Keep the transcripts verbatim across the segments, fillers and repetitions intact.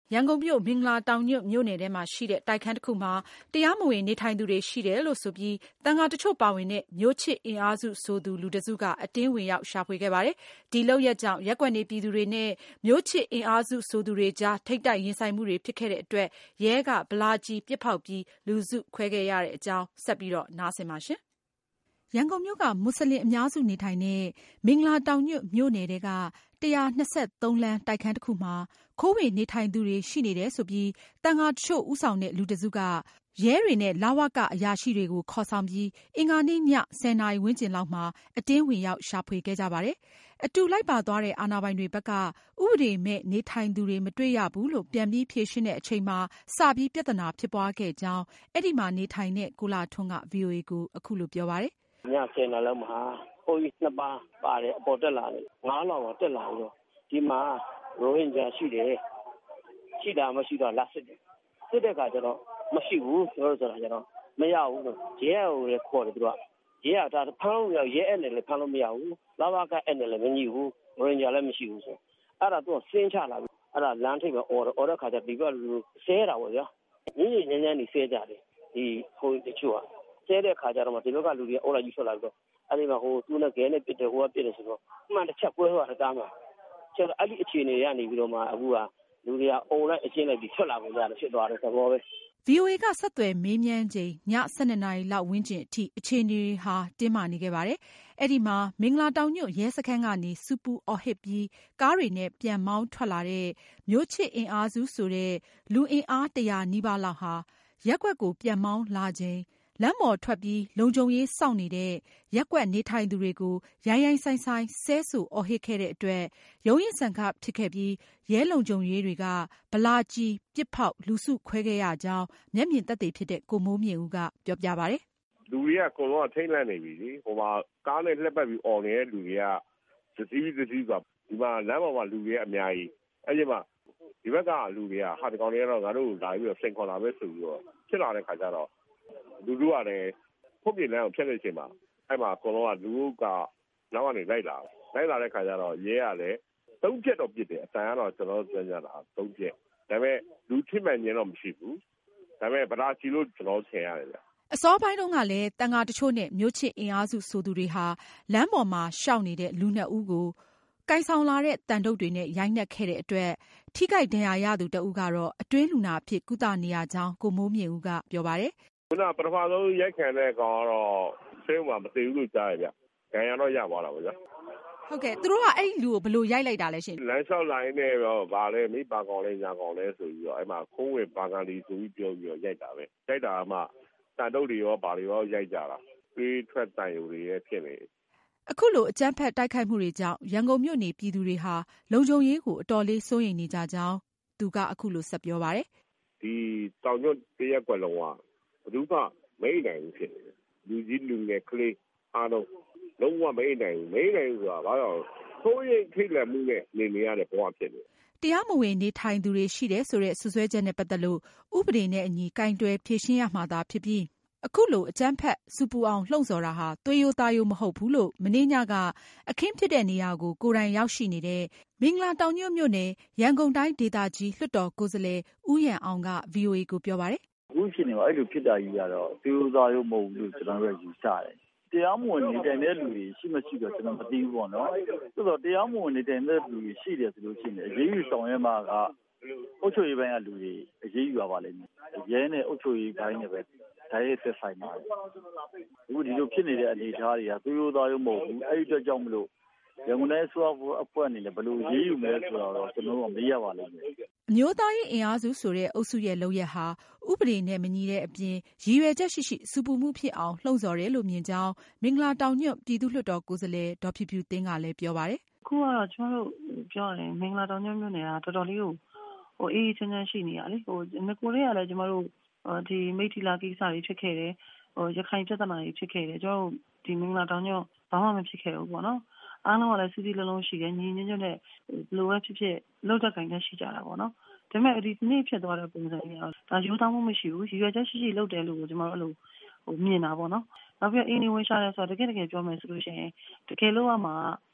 ရန်ကုန်မြို့မင်္ဂလာတောင်ညွန့်မြို့နယ်ထဲမှာရှိတဲ့တိုက်ခန်းတစ်ခုမှာတရားမဝင်နေထိုင်သူတွေရှိတယ်လို့ဆိုပြီးသံဃာတချို့ပါဝင်တဲ့မျိုးချစ်အင်အားစုဆိုသူလူတစုကအတင်းဝင်ရောက်ရှာဖွေခဲ့ပါတယ်။ဒီလုပ်ရက်ကြောင့်ရက်ကွက်နေပြည်သူတွေနဲ့မျိုးချစ်အင်အားစုဆိုသူတွေကြားထိပ်တိုက်ရင်ဆိုင်မှုတွေဖြစ်ခဲ့တဲ့အတွက်ရဲကဗလာကြီးပစ်ဖောက်ပြီးလူစုခွဲခဲ့ရတဲ့အကြောင်းဆက်ပြီးတော့နားဆင်ပါရှင်။ရန်ကုန်မြို့ကမွတ်စလင်အများစုနေထိုင်တဲ့မင်္ဂလာတောင်ညွန့်မြို့နယ်ထဲက၁၂၃လမ်းတိုက်ခန်းတစ်ခုမှာခိုးဝင်နေထိုင်သူတွေရှိနေတယ်ဆိုပြီးသံဃာတချို့ဦးဆောင်တဲ့လူတစုကရဲတွေနဲ့လဝကအရာရှိတွေကိုခေါ်ဆောင်ပြီးအင်္ဂါနေ့ညဆယ်နာရီဝန်းကျင်လောက်မှာအတင်းဝင်ရောက်ရှာဖွေခဲ့ကြပါတယ်။အတူလိုက်ပါသွားတဲ့အာဏာပိုင်တွေဘက်ကဥပဒေမဲ့နေထိုင်သူတွေမတွေ့ရဘူးလို့ပြန်ပြီးဖြေရှင်းတဲ့အချိန်မှာစပြီးပြဿနာဖြစ်ပွားခဲ့ကြောင်းအဲ့ဒီမှာနေထိုင်တဲ့ကိုလာထွန်းက ဗွီအိုအေ ကိုအခုလိုပြောပါတယ်။ညဆယ်နာရီလောက်မှာဘုန်းကြီးနှစ်ပါးပါတယ်အပေါ်တက်လာတယ်ငါးလောက်တက်လာပြီးတော့ဒီမှာရိုဟင်ဂျာရှိတယ်ရှိတာမရှိတော့လက်စစ်တယ်စစ်တဲ့ခါကျတော့မရှိဘူးဆိုတော့ဆိုတာကျတော့မရဘူးလို့ရဲကိုလည်းခေါ်တယ်သူကရဲကဒါဖမ်းလို့ရရဲအဲ့နဲ့လည်းဖမ်းလို့မရဘူးလာဘကအဲ့နဲ့လည်းမညီဘူးရိုဟင်ဂျာလည်းမရှိဘူးဆိုအဲ့ဒါသူကစင်းချလာပြီအဲ့ဒါလမ်းထိပ်ပဲအော်အော်တဲ့ခါကျဒီကလူဆဲတာပေါ့ဗျာညညညညနေဆဲကြတယ်ဒီဟိုတချို့ကဆဲတဲ့ခါကျတော့မှဒီဘက်ကလူတွေအော်လာကြီးထွက်လာပြီးတော့အဲ့ဒီမှာဟိုသူနဲ့ဂဲနဲ့ပြစ်တယ်ဟိုကပြစ်တယ်ဆိုတော့မှန်တစ်ချက်ကွဲသွားတာတားမှာကျတော့အဲ့ဒီအခြေအနေရနေပြီးတော့မှအခုကလူတွေကအုံလိုက်အချင်းလိုက်ပြီးထွက်လာကြတယ်ဖြစ်သွားတယ်သဘောပဲဗွီအိုအေ ကဆက်သွယ်မေးမြန်းချိန်ည၁၂နာရီလောက်ဝန်းကျင်အထိအခြေအနေဟာတင်းမာနေခဲ့ပါတယ်။အဲ့ဒီမှာမင်္ဂလာတောင်ညွန့်ရဲစခန်းကနေစူပူအော်ဟစ်ပြီးကားတွေနဲ့ပြန်မောင်းထွက်လာတဲ့မျိုးချစ်အင်အားစုဆိုတဲ့လူအင်အားတရာနီးပါးလောက်ဟာရက်ကွက်ကိုပြန်မောင်းလာချိန်လမ်းပေါ်ထွက်ပြီးလုံခြုံရေးစောင့်နေတဲ့ရက်ကွက်နေထိုင်သူတွေကိုရိုင်းရိုင်းဆိုင်ဆိုင်ဆဲဆူအော်ဟစ်ခဲ့တဲ့အတွက်ရုန်းရင်းဆန်ခတ်ဖြစ်ခဲ့ပြီးရဲလုံခြုံရေးတွေကဗလာကြီးပစ်ဖောက်လူစုခွဲခဲ့ရကြောင်းမျက်မြင်သက်သေဖြစ်တဲ့ကိုမိုးမြင့်ဦးကပြောပြပါတယ်။လူတွေကအကုန်လုံးထိတ်လန့်နေပြီလေဟိုမှာကားနဲ့လှက်ပတ်ပြီးអော်နေတဲ့လူတွေကသတိသတိကဒီမှာလမ်းပေါ်မှာလူတွေကအများကြီးအဲ့ဒီမှာဒီဘက်ကလူတွေကဟာဒီကောင်တွေကတော့ငါတို့လာပြီးတော့စိန်ခေါ်လာပဲဆိုပြီးတော့ဖြစ်လာတဲ့ခါကျတော့လူလူကလည်းဖုတ်ပြလမ်းကိုဖြတ်တဲ့အချိန်မှာအဲ့မှာအကုန်လုံးကလူကနောက်ကနေလိုက်လာလိုက်လာတဲ့ခါကျတော့ရဲကလည်းသုံးချက်တော့ပြစ်တယ်အတန်ကတော့ကျွန်တော်ပြောကြတာသုံးချက်ဒါပေမဲ့လူထိမှန်ခြင်းတော့မရှိဘူးဒါပေမဲ့ဗလာချီလို့ကျွန်တော်ထင်ရတယ်ဗျအစောပိုင်းတုန်းကလည်းတန်ဃာတချို့နဲ့မျိုးချစ်အင်အားစုဆိုသူတွေဟာလမ်းပေါ်မှာရှောက်နေတဲ့လူနှစ်ဦးကိုကိုင်ဆောင်လာတဲ့တန်တုပ်တွေနဲ့ရိုက်နှက်ခဲ့တဲ့အတွက်ထိခိုက်ဒဏ်ရာရသူတဦးကတော့အတွင်းလူနာအဖြစ်ကုသနေရကြောင်းကိုမိုးမြင့်ဦးကပြောပါတယ်ခုနပထမဆုံးရိုက်ခံတဲ့ကောင်ကတော့ဆေးမှာမသိဘူးလို့ကြားရဗျ။ခံရတော့ရသွားတာပေါ့ဗျာ။ဟုတ်ကဲ့သူတို့ကအဲ့ဒီလူကိုဘယ်လိုရိုက်လိုက်တာလဲရှင်။လမ်းလျှောက်လိုင်းနဲ့တော့ဗာလဲမိပါကောင်လဲညာကောင်လဲဆိုပြီးတော့အဲ့မှာခိုးဝင်ပါကန်လီဆိုပြီးပြောပြီးတော့ရိုက်တာပဲ။ရိုက်တာမှတန်တုပ်တွေရောဗာတွေရောရိုက်ကြတာ။တွေးထွက်တန်ယူတွေရဲ့ဖြစ်နေ။အခုလိုအကြမ်းဖက်တိုက်ခိုက်မှုတွေကြောင့်ရန်ကုန်မြို့နေပြည်သူတွေဟာလုံခြုံရေးကိုအတော်လေးစိုးရိမ်နေကြကြောင်းသူကအခုလိုဆက်ပြောပါတယ်။ဒီတောင်ကျွတ်တရက်ကွက်လုံးကဘယ်သူမှမိတ်နိုင်ဘူးဖြစ်နေတယ်လူကြီးလူငယ်ကလေးအားလုံးလုံးဝမိတ်နိုင်ဘူးမိတ်နိုင်ဘူးဆိုတာဘာလို့ဆိုရင်ထိတ်လန့်မှုနဲ့နေနေရတဲ့ဘဝဖြစ်နေတရားမဝင်နေထိုင်သူတွေရှိတယ်ဆိုတဲ့ဆွဆွဲချက်နဲ့ပတ်သက်လို့ဥပဒေနဲ့အညီကင်တွယ်ဖြေရှင်းရမှာသာဖြစ်ပြီးအခုလိုအကြမ်းဖက်စူပူအောင်လှုံ့ဆော်တာဟာသွေးရိုးသားရိုးမဟုတ်ဘူးလို့မနေ့ညကအခင်းဖြစ်တဲ့နေရာကိုကိုယ်တိုင်ရောက်ရှိနေတဲ့မင်္ဂလာတောင်ညွန့်မြို့နယ်ရန်ကုန်တိုင်းဒေသကြီးလွှတ်တော်ကိုယ်စားလှယ်ဦးရန်အောင်က ဗွီအိုအေ ကိုပြောပါတယ်အခုဖြစ်နေတော့အဲ့လိုဖြစ်တာကြီးကတော့သေရိုးသားရိုးမဟုတ်ဘူးလို့ကျွန်တော်တို့ယူဆတယ်။တရားမဝင်နေထိုင်တဲ့လူတွေရှိမရှိတော့ကျွန်တော်မသိဘူးပေါ့နော်။ဆိုတော့တရားမဝင်နေထိုင်တဲ့လူတွေရှိတယ်ဆိုလို့ရှိရင်အရေးယူဆောင်ရွက်မှာကအုပ်ချုပ်ရေးပိုင်းကလူတွေအရေးယူရပါလိမ့်မယ်။ရဲနဲ့အုပ်ချုပ်ရေးပိုင်းနဲ့ပဲဒါရဲ့သက်ဆိုင်ပါတယ်။အခုဒီလိုဖြစ်နေတဲ့အနေအထားတွေကသေရိုးသားရိုးမဟုတ်ဘူး။အဲ့ဒီအတွက်ကြောင့်မလို့ရန်ကုန်တိုင်းဆိုအဖွဲ့အနေနဲ့ဘယ်လိုရေးယူမလဲဆိုတော့ကျွန်တော်တို့မေးရပါလိမ့်မယ်အမျိုးသားရေးအင်အားစုဆိုတဲ့အုပ်စုရဲ့လုပ်ရက်ဟာဥပဒေနဲ့မညီတဲ့အပြင်ရည်ရွယ်ချက်ရှိရှိစူပူမှုဖြစ်အောင်လှုံ့ဆော်တယ်လို့မြင်ကြောင်းမင်္ဂလာတောင်ညွန့်ပြည်သူ့လွှတ်တော်ကိုယ်စားလှယ်ဒေါ်ဖြူဖြူသိန်းကလည်းပြောပါတယ်အခုကတော့ကျွန်တော်တို့ပြောရင်မင်္ဂလာတောင်ညွန့်မြို့နယ်ကတော်တော်လေးကိုဟိုအေးအေးချမ်းချမ်းရှိနေရလေဟိုငကိုလေးကလည်းကျွန်တော်တို့ဒီမိထီလာကိစ္စတွေဖြစ်ခဲ့တယ်ဟိုရခိုင်ပြဿနာတွေဖြစ်ခဲ့တယ်ကျွန်တော်တို့ဒီမင်္ဂလာတောင်ညွန့်ဘာမှမဖြစ်ခဲ့ဘူးပေါ့နော်အားလုံးကလည်းစီစီလုံးလုံးရှိတယ်ညီညွတ်ညွတ်နဲ့ဘလိုပဲဖြစ်ဖြစ်လောက်တဲ့ခိုင်နဲ့ရှိကြတာပေါ့နော်ဒါပေမဲ့ဒီနေ့ဖြစ်သွားတဲ့ပုံစံကြီးကတော့ဒါရိုးသားမှုမရှိဘူးရည်ရွယ်ချက်ရှိရှိလုပ်တယ်လို့ကျွန်တော်တို့အဲ့လိုဟိုမြင်တာပေါ့နော်နောက်ပြီးအင်းနေဝင်ရှာတယ်ဆိုတော့တကယ်တကယ်ပြောမယ်ဆိုလို့ရှိရင်တကယ်လို့ကမှဟ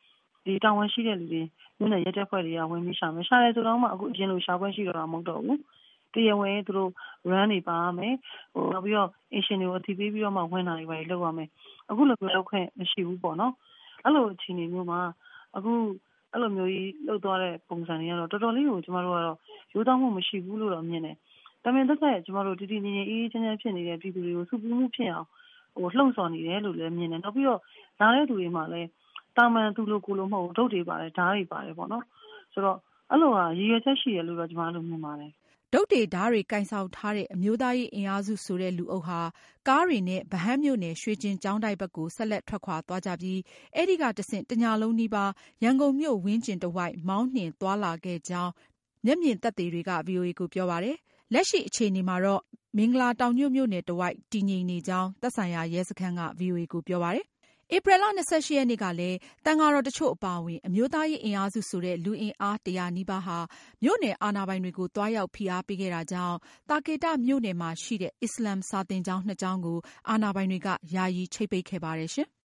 ဒီတာဝန်ရှိတဲ့လူတွေမြို့နယ်ရဲတပ်ဖွဲ့တွေကဝင်ပြီးရှာမယ်ရှာတယ်ဆိုတော့မှအခုအရင်လိုရှာခွင့်ရှိတော့တာမဟုတ်တော့ဘူးတရားဝင်သူတို့ run တွေပါမယ်ဟိုနောက်ပြီးတော့ action တွေကိုအသိပေးပြီးတော့မှဝင်တာတွေပါလုပ်ရမယ်အခုလိုမျိုးလုပ်ခွင့်မရှိဘူးပေါ့နော်အဲ့လိုအခြေအနေမျိုးမှာအခုအဲ့လိုမျိုးကြီးလှုပ်သွားတဲ့ပုံစံတွေကတော့တော်တော်လေးကိုကျမတို့ကတော့ရိုးသားမှုမရှိဘူးလို့တော့မြင်တယ်ဒါပေမဲ့သက်သက်ကျမတို့တည်တည်ငြိမ်ငြိမ်အေးအေးချမ်းချမ်းဖြစ်နေတဲ့ပြည်သူတွေကိုစုပူးမှုဖြစ်အောင်ဟိုလှုံ့ဆော်နေတယ်လို့လည်းမြင်တယ်နောက်ပြီးတော့လာတဲ့သူတွေမှာလည်းတာမန်သူလိုကိုလိုမဟုတ်ဒုတ်တွေပါတယ်ဓာတ်တွေပါတယ်ပေါ့နော်ဆိုတော့အဲ့လိုဟာရည်ရွယ်ချက်ရှိတယ်လို့တော့ကျမတို့မြင်ပါတယ်ဒုတ်တွေဓားတွေကင်ဆောင်ထားတဲ့အမျိုးသားရေးအင်အားစုဆိုတဲ့လူအုပ်ဟာကားတွေနဲ့ဗဟန်းမြို့နယ်ရွှေကျင်ကျောင်းတိုက်ဘက်ကိုဆက်လက်ထွက်ခွာသွားကြပြီးအဲဒီကတဆင့်တညလုံးနီးပါးရန်ကုန်မြို့ဝန်းကျင်တဝိုက်မောင်းနှင်သွားလာခဲ့ကြောင်းမျက်မြင်သက်သေတွေက ဗွီအိုအေကိုပြောပါတယ်။လက်ရှိအခြေအနေမှာတော့မင်္ဂလာတောင်ညွန့်မြို့နယ်တဝိုက်တည်ငြိမ်နေကြောင်းသက်ဆိုင်ရာရဲစခန်းက ဗွီအိုအေကိုပြောပါတယ်။ဧပြီလ၂၈ရက်နေ့ကလည်းသံဃာတော်တချို့အပါအဝင်အမျိုးသားရေးအင်အားစုဆိုတဲ့လူအင်အားတရာနီးပါးဟာမြို့နယ်အာဏာပိုင်တွေကိုသွားရောက်ဖိအားပေးခဲ့တာကြောင့်သာကေတမြို့နယ်မှာရှိတဲ့အစ္စလာမ်စာသင်ကျောင်းနှစ်ကျောင်းကိုအာဏာပိုင်တွေကယာယီချိတ်ပိတ်ခဲ့ပါတယ်ရှင်။